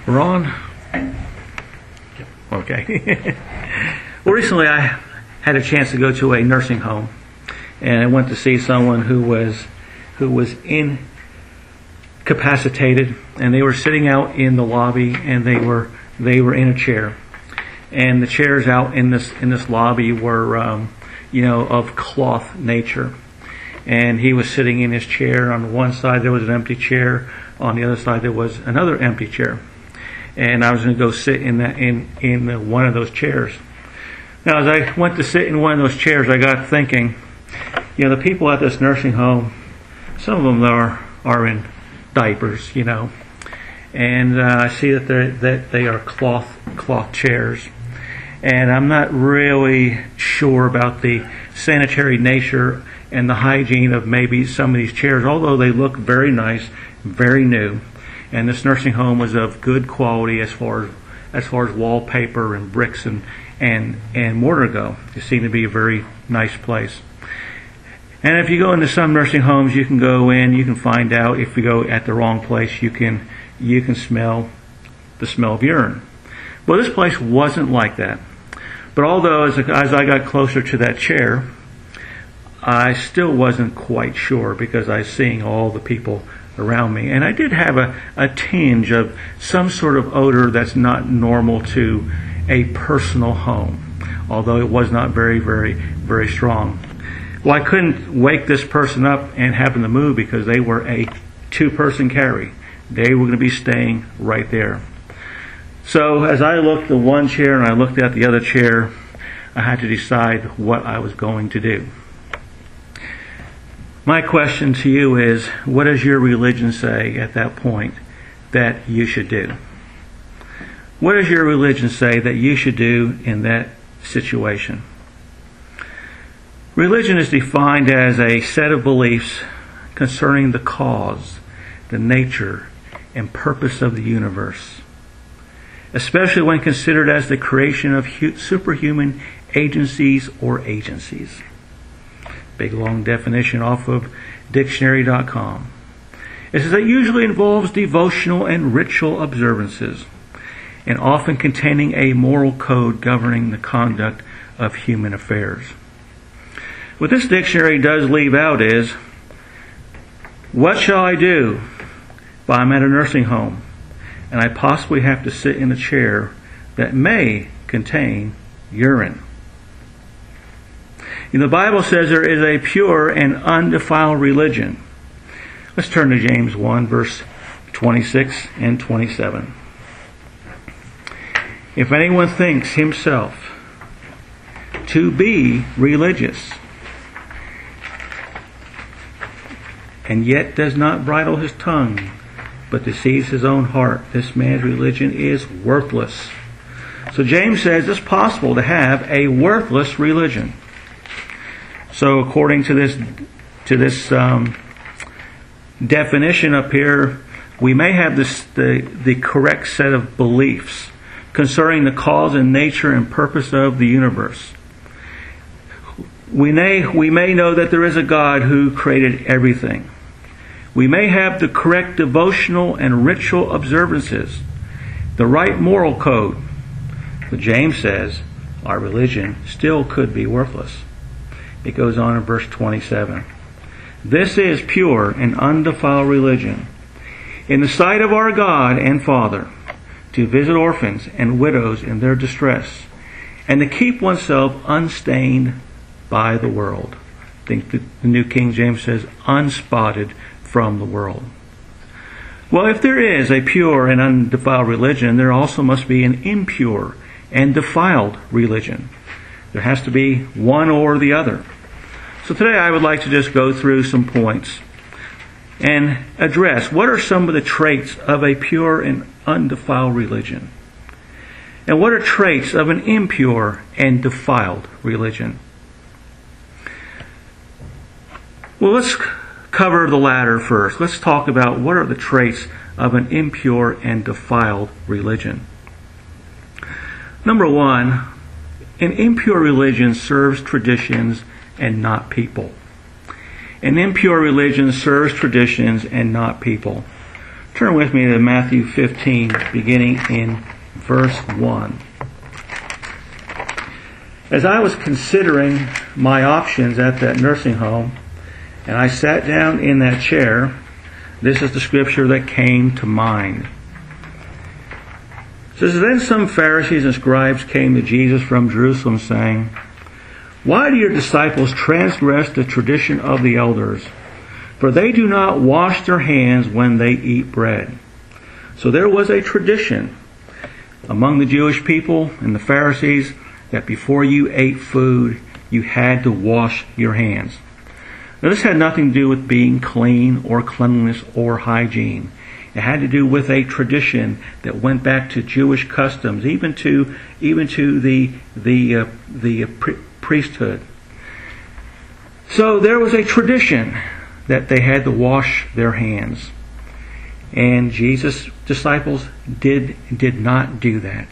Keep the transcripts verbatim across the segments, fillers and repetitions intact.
We're on? Okay. Well, recently I had a chance to go to a nursing home, and I went to see someone who was who was incapacitated, and they were sitting out in the lobby, and they were they were in a chair, and the chairs out in this in this lobby were um, you know of cloth nature, and he was sitting in his chair. On one side there was an empty chair, on the other side there was another empty chair, and I was going to go sit in that in in the, one of those chairs. Now, as I went to sit in one of those chairs, I got thinking, you know, the people at this nursing home, some of them are are in diapers, you know, and uh, I see that they that they are cloth cloth chairs, and I'm not really sure about the sanitary nature and the hygiene of maybe some of these chairs, although they look very nice, very new, and this nursing home was of good quality as far as as far as wallpaper and bricks and and and mortar go. It seemed to be a very nice place. And if you go into some nursing homes, you can go in, you can find out if you go at the wrong place, you can you can smell the smell of urine. Well, this place wasn't like that. But although as, as I got closer to that chair, I still wasn't quite sure because I was seeing all the people around me. And I did have a, a tinge of some sort of odor that's not normal to a personal home, although it was not very, very, very strong. Well, I couldn't wake this person up and have them to move because they were a two-person carry. They were going to be staying right there. So as I looked at one chair and I looked at the other chair, I had to decide what I was going to do. My question to you is, what does your religion say at that point that you should do? What does your religion say that you should do in that situation? Religion is defined as a set of beliefs concerning the cause, the nature, and purpose of the universe, especially when considered as the creation of superhuman agencies or agencies. Big long definition off of dictionary dot com. It says it usually involves devotional and ritual observances, and often containing a moral code governing the conduct of human affairs. What this dictionary does leave out is, what shall I do if I'm at a nursing home and I possibly have to sit in a chair that may contain urine? And the Bible says there is a pure and undefiled religion. Let's turn to James one, verse twenty-six and twenty-seven. If anyone thinks himself to be religious, and yet does not bridle his tongue, but deceives his own heart, this man's religion is worthless. So James says it's possible to have a worthless religion. So according to this to this um, definition up here, we may have this the, the correct set of beliefs concerning the cause and nature and purpose of the universe. We may, we may know that there is a God who created everything. We may have the correct devotional and ritual observances, the right moral code. But James says our religion still could be worthless. It goes on in verse twenty-seven. This is pure and undefiled religion in the sight of our God and Father, to visit orphans and widows in their distress, and to keep oneself unstained by the world. I think the New King James says unspotted from the world. Well, if there is a pure and undefiled religion, there also must be an impure and defiled religion. There has to be one or the other. So today I would like to just go through some points and address what are some of the traits of a pure and undefiled religion, and what are traits of an impure and defiled religion. Well, let's cover the latter first. Let's talk about what are the traits of an impure and defiled religion. Number one, an impure religion serves traditions and not people. An impure religion serves traditions and not people. Turn with me to Matthew fifteen, beginning in verse one. As I was considering my options at that nursing home, and I sat down in that chair, this is the scripture that came to mind. It says, "Then some Pharisees and scribes came to Jesus from Jerusalem, saying, 'Why do your disciples transgress the tradition of the elders? For they do not wash their hands when they eat bread.'" So there was a tradition among the Jewish people and the Pharisees that before you ate food, you had to wash your hands. Now, this had nothing to do with being clean or cleanliness or hygiene. It had to do with a tradition that went back to Jewish customs, even to even to the the uh, the pri- priesthood. So there was a tradition that they had to wash their hands, and Jesus' disciples did did not do that.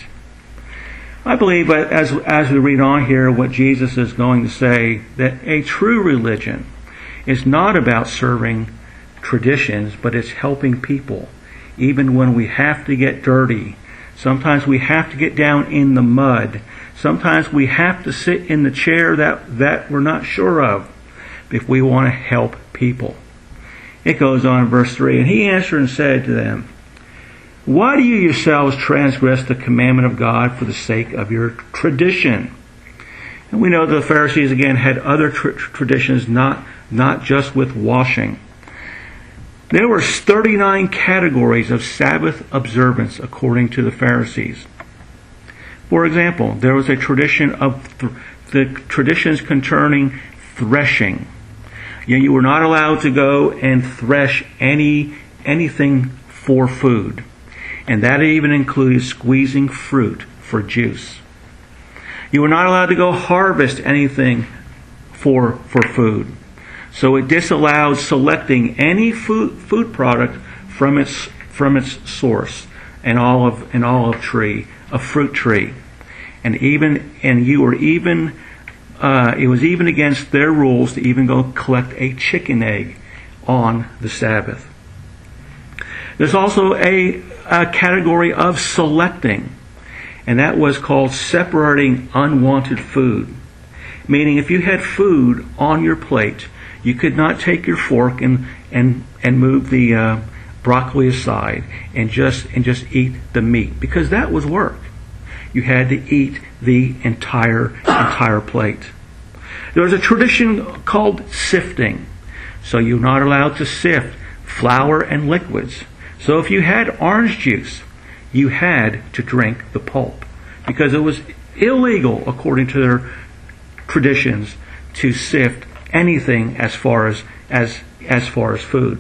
I believe, as as we read on here, what Jesus is going to say, that a true religion is not about serving traditions, but it's helping people. Even when we have to get dirty, sometimes we have to get down in the mud, sometimes we have to sit in the chair that, that we're not sure of, if we want to help people. It goes on in verse three, "And he answered and said to them, 'Why do you yourselves transgress the commandment of God for the sake of your tradition?'" And we know the Pharisees again had other tr- traditions, not, not just with washing. There were thirty-nine categories of Sabbath observance according to the Pharisees. For example, there was a tradition of th- the traditions concerning threshing. You know, you were not allowed to go and thresh any anything for food. And that even included squeezing fruit for juice. You were not allowed to go harvest anything for, for food. So it disallowed selecting any food, food product from its, from its source, an olive, an olive tree, a fruit tree. And even, and you were even, uh, it was even against their rules to even go collect a chicken egg on the Sabbath. There's also a, a category of selecting, and that was called separating unwanted food. Meaning if you had food on your plate, you could not take your fork and and, and move the uh, broccoli aside and just and just eat the meat, because that was work. You had to eat the entire entire plate. There was a tradition called sifting. So you're not allowed to sift flour and liquids. So if you had orange juice, you had to drink the pulp, because it was illegal, according to their traditions, to sift anything as far as as as far as food.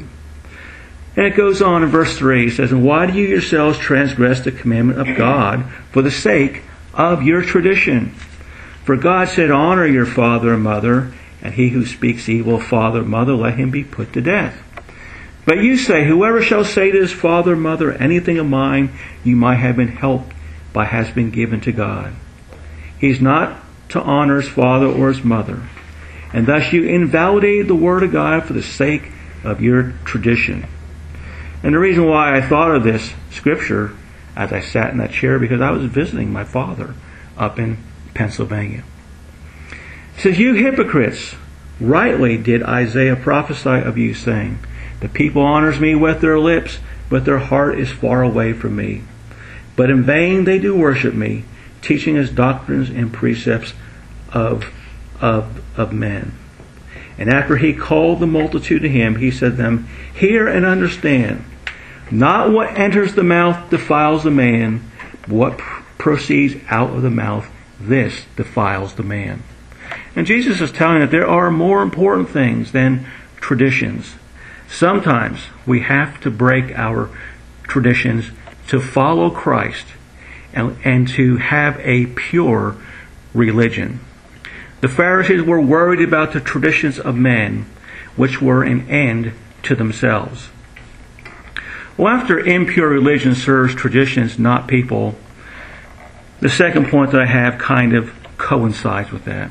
And it goes on in verse three. It says, "And why do you yourselves transgress the commandment of God for the sake of your tradition? For God said, 'Honor your father and mother, and he who speaks evil of father and mother, let him be put to death.' But you say, 'Whoever shall say to his father or mother, anything of mine you might have been helped by has been given to God.' He's not to honor his father or his mother. And thus you invalidated the word of God for the sake of your tradition." And the reason why I thought of this scripture as I sat in that chair, because I was visiting my father up in Pennsylvania. It says, "You hypocrites, rightly did Isaiah prophesy of you, saying, 'The people honors me with their lips, but their heart is far away from me. But in vain they do worship me, teaching as doctrines and precepts of, of, of men.' And after he called the multitude to him, he said to them, 'Hear and understand. Not what enters the mouth defiles the man, but what pr- proceeds out of the mouth, this defiles the man.'" And Jesus is telling that there are more important things than traditions. Sometimes we have to break our traditions to follow Christ and, and to have a pure religion. The Pharisees were worried about the traditions of men, which were an end to themselves. Well, after impure religion serves traditions, not people, the second point that I have kind of coincides with that.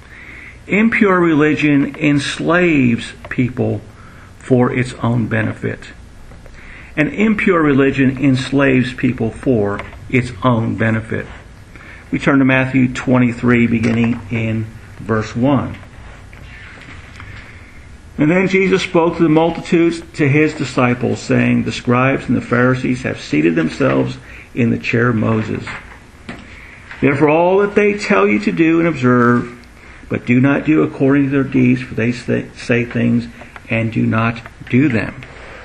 Impure religion enslaves people for its own benefit. An impure religion enslaves people for its own benefit. We turn to Matthew twenty-three, beginning in verse one. And then Jesus spoke to the multitudes, to his disciples, saying, the scribes and the Pharisees have seated themselves in the chair of Moses. Therefore all that they tell you to do and observe, but do not do according to their deeds, for they say things and do not do them.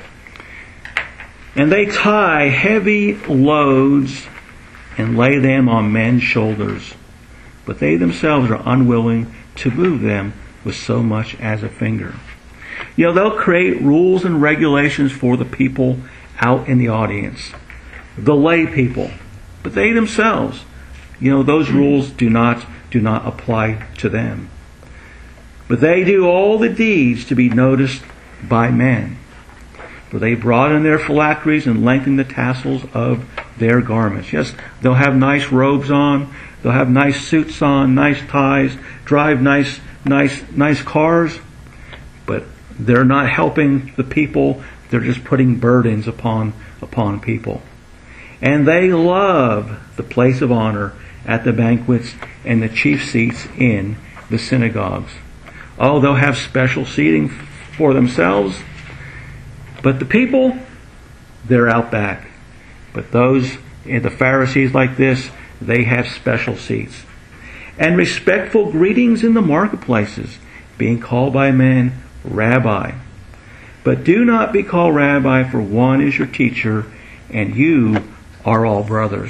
And they tie heavy loads and lay them on men's shoulders, but they themselves are unwilling to move them with so much as a finger. You know, they'll create rules and regulations for the people out in the audience, the lay people, but they themselves, you know, those rules do not do not apply to them. But they do all the deeds to be noticed by men. For they broaden their phylacteries and lengthen the tassels of their garments. Yes, they'll have nice robes on, they'll have nice suits on, nice ties, drive nice, nice, nice cars, but they're not helping the people. They're just putting burdens upon upon people. And they love the place of honor at the banquets and the chief seats in the synagogues. Oh, they'll have special seating for themselves, but the people, they're out back. But those, the Pharisees like this, they have special seats. And respectful greetings in the marketplaces, being called by men Rabbi. But do not be called Rabbi, for one is your teacher, and you are all brothers.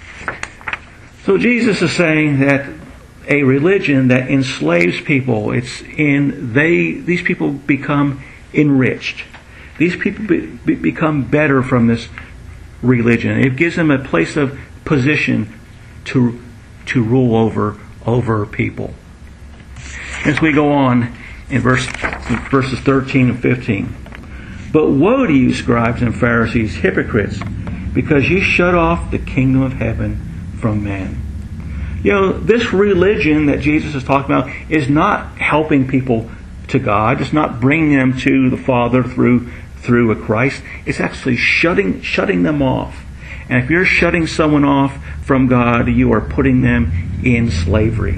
So Jesus is saying that a religion that enslaves people, it's in they these people become enriched. These people be, be, become better from this religion. It gives them a place of position to to rule over over people. As we go on in verse verses thirteen and fifteen. But woe to you, scribes and Pharisees, hypocrites, because you shut off the kingdom of heaven from men. You know, this religion that Jesus is talking about is not helping people to God. It's not bringing them to the Father through through a Christ. It's actually shutting shutting them off. And if you're shutting someone off from God, you are putting them in slavery.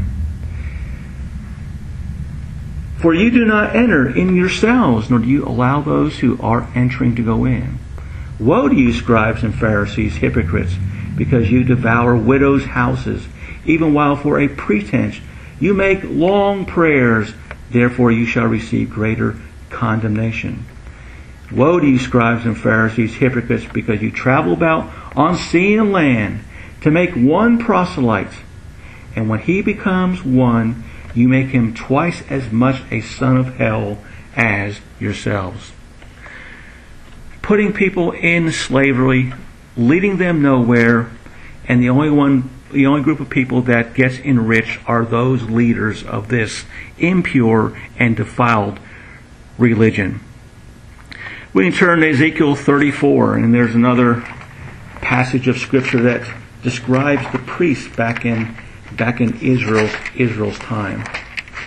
For you do not enter in yourselves, nor do you allow those who are entering to go in. Woe to you, scribes and Pharisees, hypocrites, because you devour widows' houses, even while for a pretense you make long prayers, therefore you shall receive greater condemnation. Woe to you, scribes and Pharisees, hypocrites, because you travel about on sea and land to make one proselyte, and when he becomes one, you make him twice as much a son of hell as yourselves. Putting people in slavery, leading them nowhere, and the only one, the only group of people that gets enriched are those leaders of this impure and defiled religion. We can turn to Ezekiel thirty-four, and there's another passage of Scripture that describes the priests back in back in Israel's Israel's time. It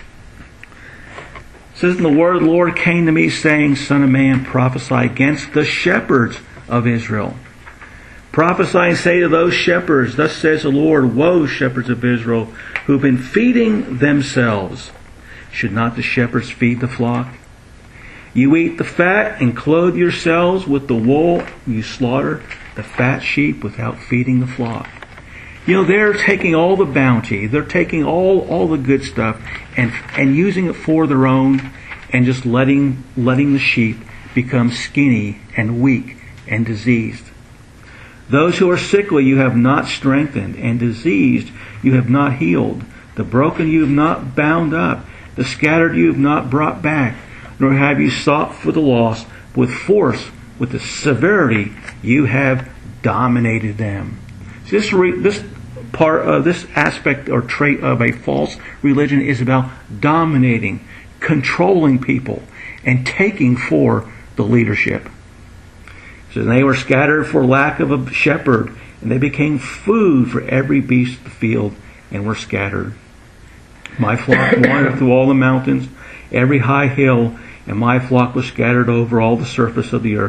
says, "And the word of the Lord came to me, saying, Son of man, prophesy against the shepherds of Israel. Prophesy and say to those shepherds, Thus says the Lord, Woe, shepherds of Israel, who have been feeding themselves. Should not the shepherds feed the flock? You eat the fat and clothe yourselves with the wool. You slaughter the fat sheep without feeding the flock." You know, they're taking all the bounty, they're taking all, all the good stuff and and using it for their own, and just letting letting the sheep become skinny and weak and diseased. Those who are sickly you have not strengthened, and diseased you have not healed. The broken you have not bound up, the scattered you have not brought back, nor have you sought for the lost. With force, with the severity, you have dominated them. So this re, this part of this aspect or trait of a false religion is about dominating, controlling people, and taking for the leadership. So they were scattered for lack of a shepherd, and they became food for every beast of the field, and were scattered. My flock wandered through all the mountains, every high hill, and my flock was scattered over all the surface of the earth.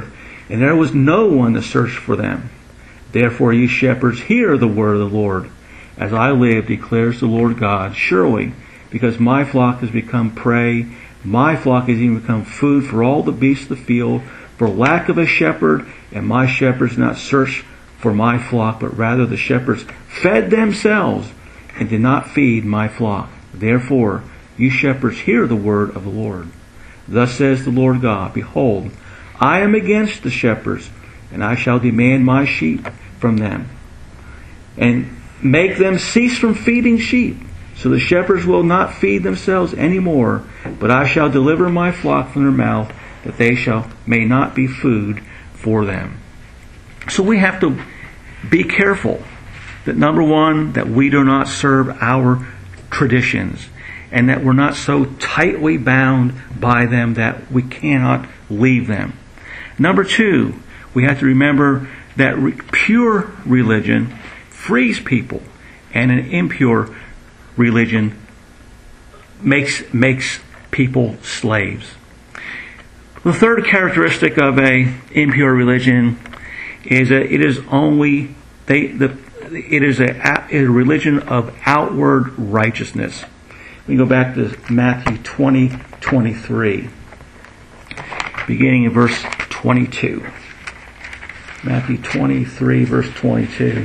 and there was no one to search for them. Therefore, ye shepherds, hear the word of the Lord. As I live, declares the Lord God, surely, because my flock has become prey, my flock has even become food for all the beasts of the field, for lack of a shepherd, and my shepherds not search for my flock, but rather the shepherds fed themselves, and did not feed my flock. Therefore, you shepherds, hear the word of the Lord. Thus says the Lord God, behold, I am against the shepherds, and I shall demand my sheep from them, and make them cease from feeding sheep. So the shepherds will not feed themselves any more, but I shall deliver my flock from their mouth, that they shall may not be food for them. So we have to be careful that, number one, that we do not serve our traditions, and that we're not so tightly bound by them that we cannot leave them. Number two, we have to remember that re- pure religion frees people, and an impure religion makes makes people slaves. The third characteristic of a impure religion is that it is only they the it is a, a religion of outward righteousness. We go back to Matthew twenty twenty-three, beginning in verse twenty-two. Matthew twenty-three, verse twenty-two.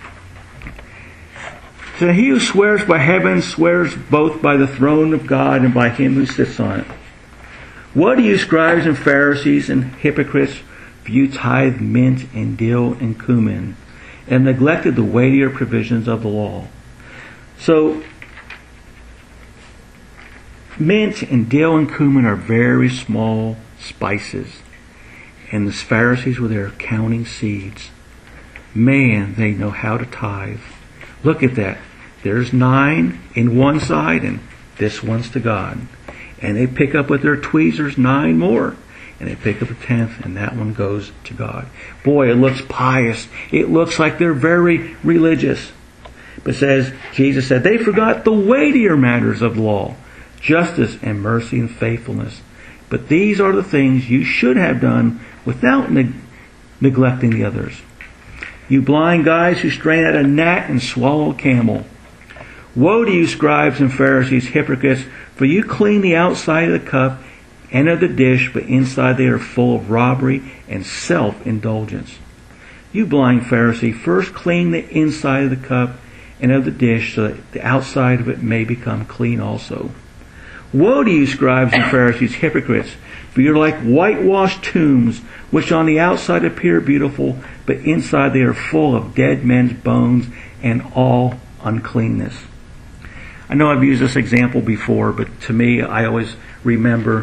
So he who swears by heaven swears both by the throne of God and by him who sits on it. What do you scribes and Pharisees and hypocrites, for you tithe mint and dill and cumin, and neglected the weightier provisions of the law? So, mint and dill and cumin are very small spices, and the Pharisees were there counting seeds. Man, they know how to tithe. Look at that. There's nine in one side, and this one's to God. And they pick up with their tweezers nine more, and they pick up a tenth, and that one goes to God. Boy, it looks pious. It looks like they're very religious. But it says, Jesus said, they forgot the weightier matters of the law, justice and mercy and faithfulness. But these are the things you should have done without neg- neglecting the others. You blind guys who strain at a gnat and swallow a camel. Woe to you, scribes and Pharisees, hypocrites, for you clean the outside of the cup and of the dish, but inside they are full of robbery and self-indulgence. You blind Pharisee, first clean the inside of the cup and of the dish, so that the outside of it may become clean also. Woe to you, scribes and Pharisees, hypocrites, for you are like whitewashed tombs, which on the outside appear beautiful, but inside they are full of dead men's bones and all uncleanness. I know I've used this example before, but to me, I always remember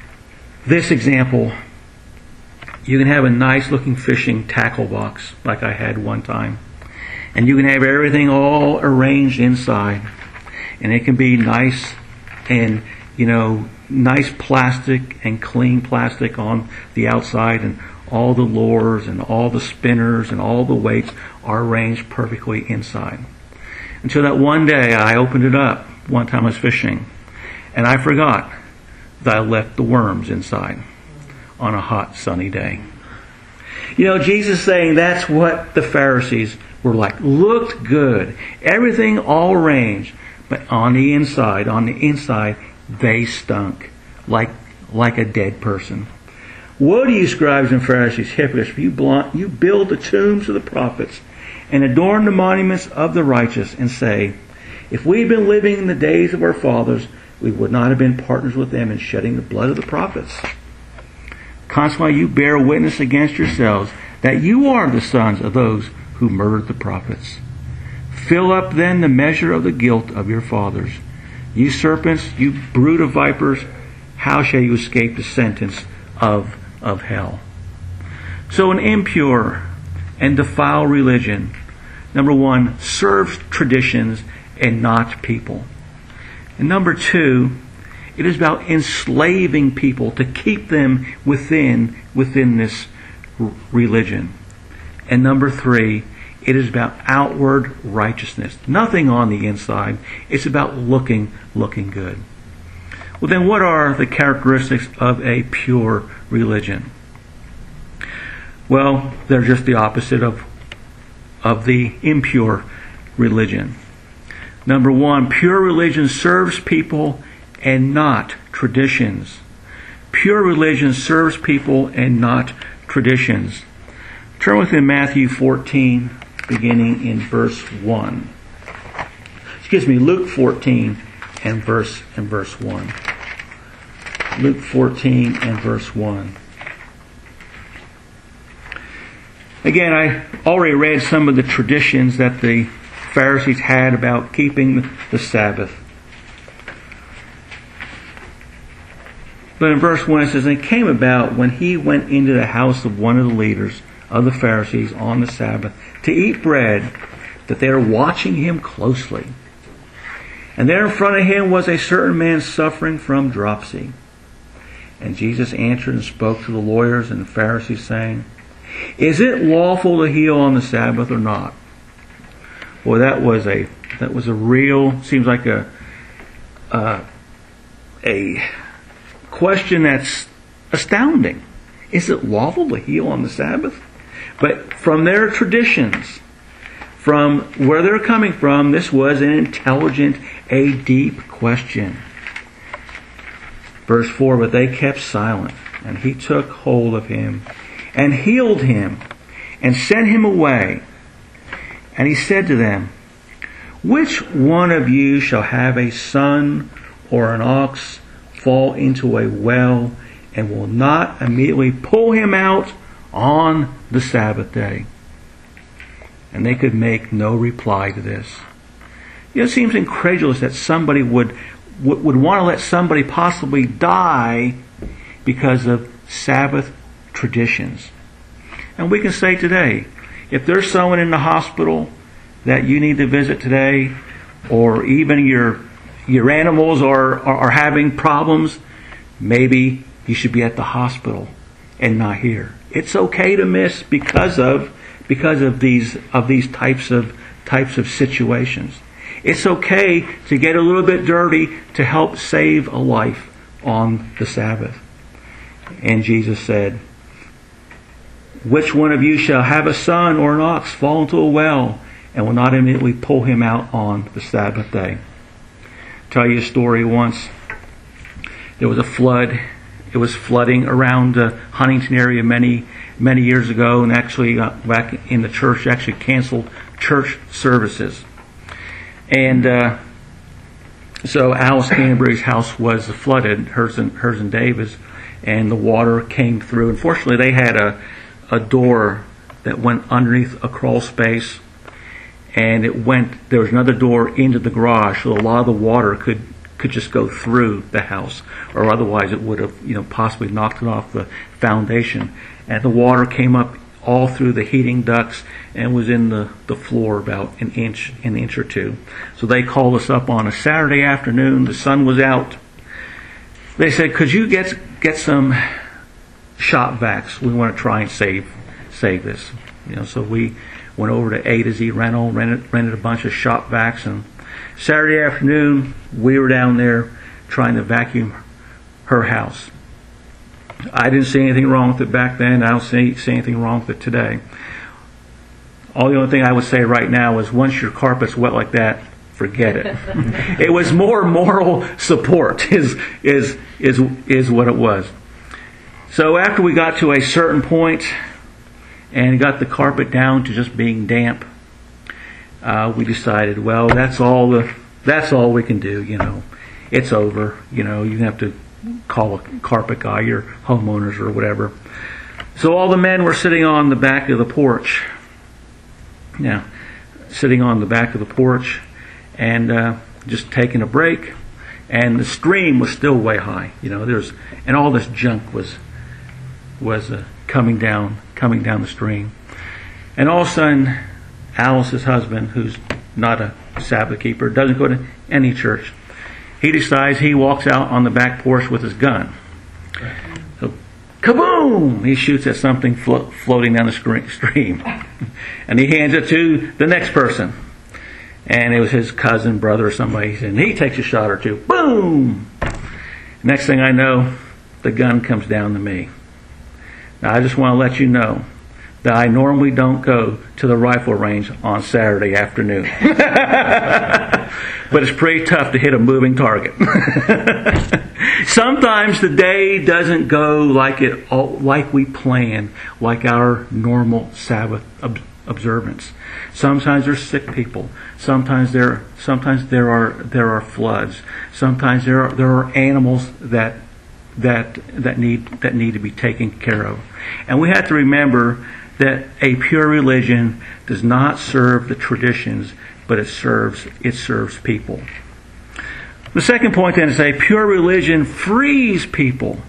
this example. You can have a nice looking fishing tackle box, like I had one time, and you can have everything all arranged inside, and it can be nice and, you know, nice plastic and clean plastic on the outside, and all the lures and all the spinners and all the weights are arranged perfectly inside. Until that one day I opened it up, one time I was fishing, and I forgot that I left the worms inside on a hot sunny day. You know, Jesus is saying that's what the Pharisees were like. Looked good. Everything all arranged. But on the inside, on the inside, they stunk like like a dead person. Woe to you, scribes and Pharisees, hypocrites, for you, blunt, you build the tombs of the prophets and adorn the monuments of the righteous, and say, if we had been living in the days of our fathers, we would not have been partners with them in shedding the blood of the prophets. Consequently, you bear witness against yourselves that you are the sons of those who murdered the prophets. Fill up then the measure of the guilt of your fathers. You serpents, you brood of vipers, how shall you escape the sentence of, of hell? So an impure and defiled religion, number one, serves traditions and not people. And number two, it is about enslaving people to keep them within within this r- religion. And number three, it is about outward righteousness. Nothing on the inside. It's about looking looking good. Well, then what are the characteristics of a pure religion? Well, they're just the opposite of, of the impure religion. Number one, pure religion serves people and not traditions. Pure religion serves people and not traditions. Turn with me to Matthew fourteen, beginning in verse one. Excuse me, Luke fourteen and verse and verse one. Luke fourteen and verse one. Again, I already read some of the traditions that the Pharisees had about keeping the Sabbath. But in verse one it says, "And it came about when he went into the house of one of the leaders of the Pharisees on the Sabbath to eat bread, that they were watching him closely. And there in front of him was a certain man suffering from dropsy. And Jesus answered and spoke to the lawyers and the Pharisees, saying, Is it lawful to heal on the Sabbath or not?" Boy, that was a that was a real, seems like a uh, a question that's astounding. Is it lawful to heal on the Sabbath? But from their traditions, from where they're coming from, this was an intelligent, a deep question. Verse four, "But they kept silent, and he took hold of him, and healed him, and sent him away. And he said to them, Which one of you shall have a son or an ox fall into a well, and will not immediately pull him out on the Sabbath day?" And they could make no reply to this. You know, it seems incredulous that somebody would, would, would want to let somebody possibly die because of Sabbath traditions. And we can say today, if there's someone in the hospital that you need to visit today, or even your your animals are, are, are having problems, maybe you should be at the hospital and not here. It's okay to miss because of because of these of these types of types of situations. It's okay to get a little bit dirty to help save a life on the Sabbath. And Jesus said, "Which one of you shall have a son or an ox fall into a well, and will not immediately pull him out on the Sabbath day?" I'll tell you a story once. There was a flood. It was flooding around the Huntington area many, many years ago, and actually uh, back in the church actually canceled church services. And uh, so Alice Canterbury's house was flooded, hers and, hers and David's, and the water came through. Unfortunately, they had a, a door that went underneath a crawl space, and it went, there was another door into the garage, so a lot of the water could could just go through the house, or otherwise it would have, you know, possibly knocked it off the foundation. And the water came up all through the heating ducts and was in the, the floor about an inch, an inch or two. So they called us up on a Saturday afternoon. The sun was out. They said, "Could you get get some shop vacs? We want to try and save save this." You know, so we went over to A to Z Rental, rented rented a bunch of shop vacs, and Saturday afternoon, we were down there trying to vacuum her house. I didn't see anything wrong with it back then. I don't see, see anything wrong with it today. All the only thing I would say right now is once your carpet's wet like that, forget it. It was more moral support is, is, is, is what it was. So after we got to a certain point and got the carpet down to just being damp, Uh, we decided, well, that's all the, that's all we can do, you know. It's over, you know, you have to call a carpet guy, your homeowners or whatever. So all the men were sitting on the back of the porch. Yeah, sitting on the back of the porch and uh, just taking a break. And the stream was still way high, you know, there's, and all this junk was, was uh, coming down, coming down the stream. And all of a sudden, Alice's husband, who's not a Sabbath keeper, doesn't go to any church, he decides he walks out on the back porch with his gun. So, kaboom! He shoots at something flo- floating down the stream. And he hands it to the next person. And it was his cousin, brother, or somebody. And he takes a shot or two. Boom! Next thing I know, the gun comes down to me. Now, I just want to let you know that I normally don't go to the rifle range on Saturday afternoon. But it's pretty tough to hit a moving target. Sometimes the day doesn't go like it like we plan, like our normal Sabbath ob- observance. Sometimes there's sick people. Sometimes there sometimes there are there are floods. Sometimes there are there are animals that that that need that need to be taken care of. And we have to remember that a pure religion does not serve the traditions, but it serves it serves people. The second point then is a pure religion frees people.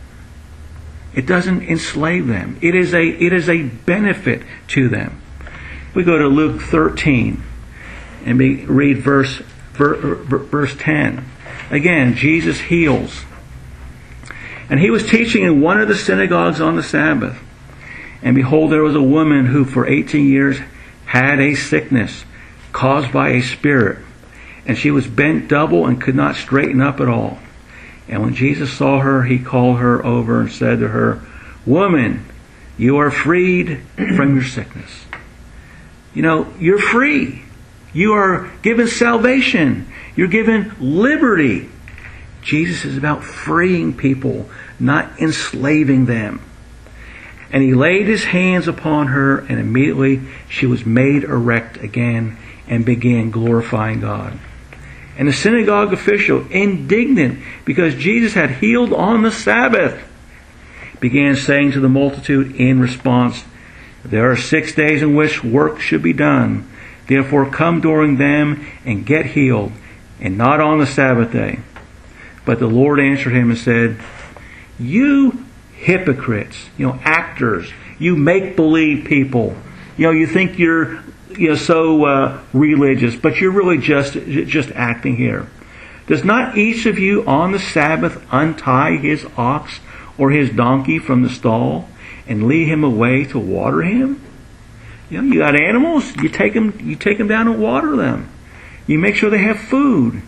It doesn't enslave them. It is a it is a benefit to them. We go to Luke thirteen and we read verse verse ten. Again, Jesus heals. And he was teaching in one of the synagogues on the Sabbath. And behold, there was a woman who for eighteen years had a sickness caused by a spirit. And she was bent double and could not straighten up at all. And when Jesus saw her, he called her over and said to her, "Woman, you are freed from your sickness." You know, you're free. You are given salvation. You're given liberty. Jesus is about freeing people, not enslaving them. And he laid his hands upon her, and immediately she was made erect again and began glorifying God. And the synagogue official, indignant because Jesus had healed on the Sabbath, began saying to the multitude in response, "There are six days in which work should be done. Therefore come during them and get healed, and not on the Sabbath day." But the Lord answered him and said, "You hypocrites, you know, actors, you make-believe people. You know, you think you're you know so uh, religious, but you're really just just acting here. Does not each of you on the Sabbath untie his ox or his donkey from the stall and lead him away to water him? You know, you got animals, you take them, you take them down and water them. You make sure they have food.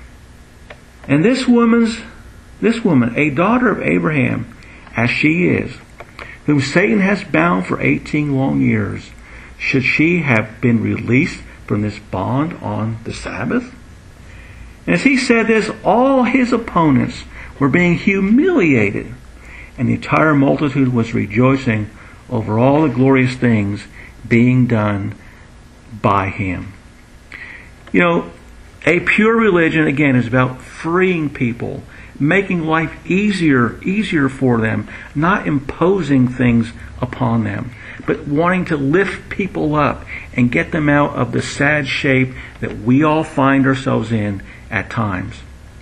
And this woman's, this woman, a daughter of Abraham, as she is, whom Satan has bound for eighteen long years, should she have been released from this bond on the Sabbath?" And as he said this, all his opponents were being humiliated, and the entire multitude was rejoicing over all the glorious things being done by him. You know, a pure religion, again, is about freeing people, making life easier, easier for them, not imposing things upon them, but wanting to lift people up and get them out of the sad shape that we all find ourselves in at times.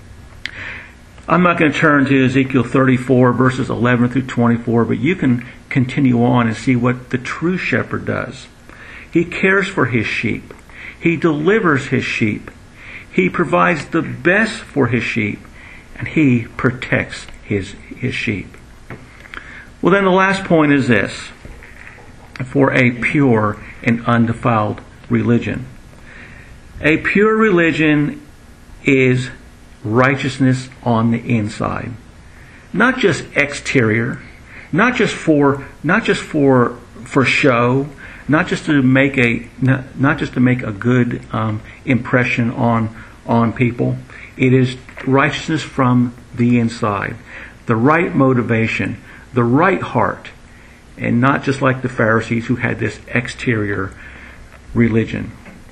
I'm not going to turn to Ezekiel thirty-four, verses eleven through twenty-four, but you can continue on and see what the true shepherd does. He cares for his sheep. He delivers his sheep. He provides the best for his sheep, and he protects his, his sheep. Well, then the last point is this: for a pure and undefiled religion. A pure religion is righteousness on the inside. Not just exterior, not just for not just for for show, not just to make a not, not just to make a good um, impression on on people. It is righteousness from the inside, the right motivation, the right heart, and not just like the Pharisees who had this exterior religion.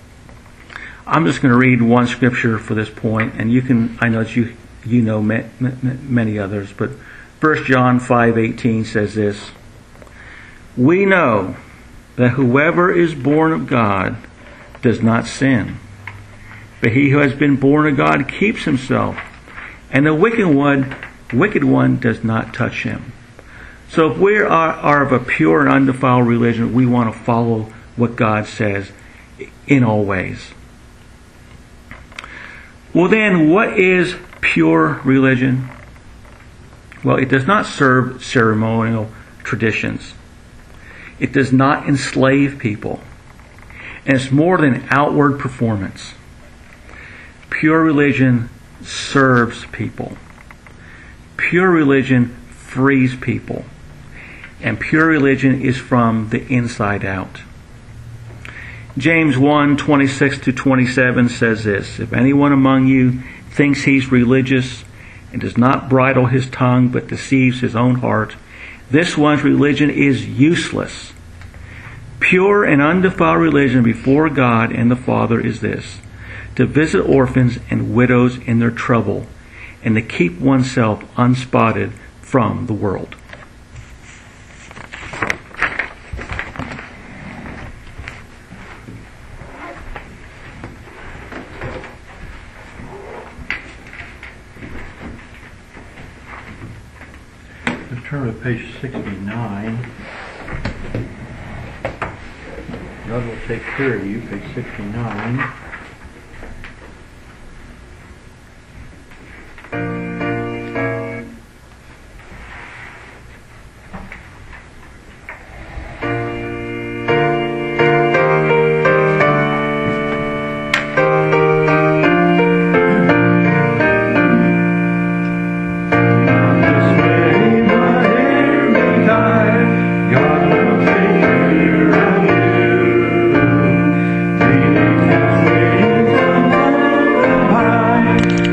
I'm just going to read one scripture for this point, and you can, I know that you you know many others, but First John five eighteen says this: "We know that whoever is born of God does not sin, but he who has been born of God keeps himself, and the wicked one, wicked one does not touch him." So if we are, are of a pure and undefiled religion, we want to follow what God says in all ways. Well then, what is pure religion? Well, it does not serve ceremonial traditions. It does not enslave people. And it's more than outward performance. Pure religion serves people. Pure religion frees people. and pure religion is from the inside out. James one twenty-six to twenty-seven says this, if anyone among you thinks he's religious and does not bridle his tongue but deceives his own heart, this one's religion is useless. Pure and undefiled religion before God and the Father is this, to visit orphans and widows in their trouble, and to keep oneself unspotted from the world. Let's turn to page sixty-nine. God will take care of you, page sixty-nine.